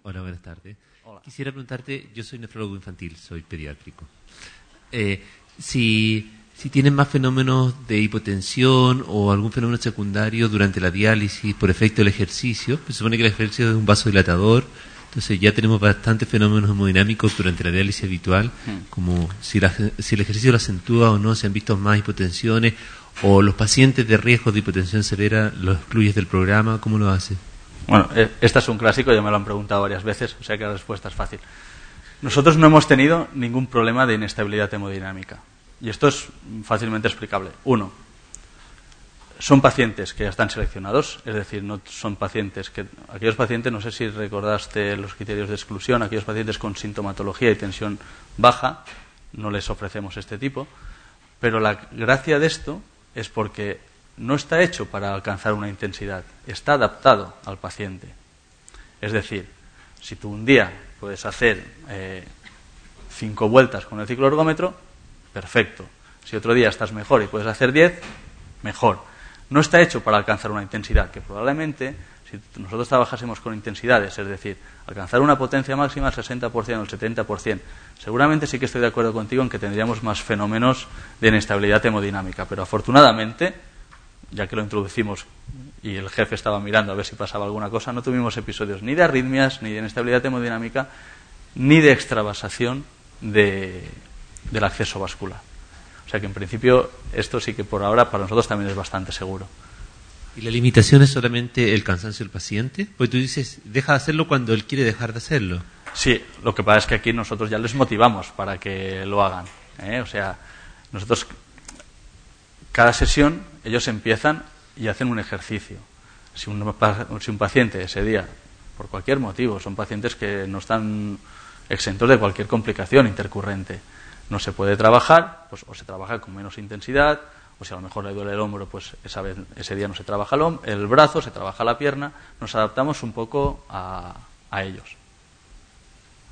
Hola, buenas tardes. Hola. Quisiera preguntarte, yo soy nefrólogo infantil, soy pediátrico. Si tienen más fenómenos de hipotensión o algún fenómeno secundario durante la diálisis por efecto del ejercicio, se supone que el ejercicio es un vasodilatador, entonces ya tenemos bastantes fenómenos hemodinámicos durante la diálisis habitual, como si el ejercicio lo acentúa o no, se han visto más hipotensiones, o los pacientes de riesgo de hipotensión severa los excluyes del programa, ¿cómo lo haces? Bueno, este es un clásico, ya me lo han preguntado varias veces, o sea que la respuesta es fácil. Nosotros no hemos tenido ningún problema de inestabilidad hemodinámica. Y esto es fácilmente explicable. Uno, son pacientes que ya están seleccionados, es decir, no son pacientes que... Aquellos pacientes, no sé si recordaste los criterios de exclusión, aquellos pacientes con sintomatología y tensión baja, no les ofrecemos este tipo, pero la gracia de esto es porque no está hecho para alcanzar una intensidad, está adaptado al paciente. Es decir, si tú un día puedes hacer 5 vueltas con el cicloergómetro, perfecto. Si otro día estás mejor y puedes hacer 10, mejor. No está hecho para alcanzar una intensidad, que probablemente, si nosotros trabajásemos con intensidades, es decir, alcanzar una potencia máxima al 60% o el 70%, seguramente sí que estoy de acuerdo contigo en que tendríamos más fenómenos de inestabilidad hemodinámica, pero afortunadamente, ya que lo introducimos y el jefe estaba mirando a ver si pasaba alguna cosa, no tuvimos episodios ni de arritmias, ni de inestabilidad hemodinámica, ni de extravasación del acceso vascular. O sea que en principio esto sí que por ahora para nosotros también es bastante seguro. ¿Y la limitación es solamente el cansancio del paciente? Pues tú dices, deja de hacerlo cuando él quiere dejar de hacerlo. Sí, lo que pasa es que aquí nosotros ya les motivamos para que lo hagan, O sea, nosotros cada sesión ellos empiezan y hacen un ejercicio. Si un paciente ese día, por cualquier motivo, son pacientes que no están exentos de cualquier complicación intercurrente, no se puede trabajar, pues o se trabaja con menos intensidad, o si a lo mejor le duele el hombro, pues ese día no se trabaja el brazo, se trabaja la pierna, nos adaptamos un poco a ellos.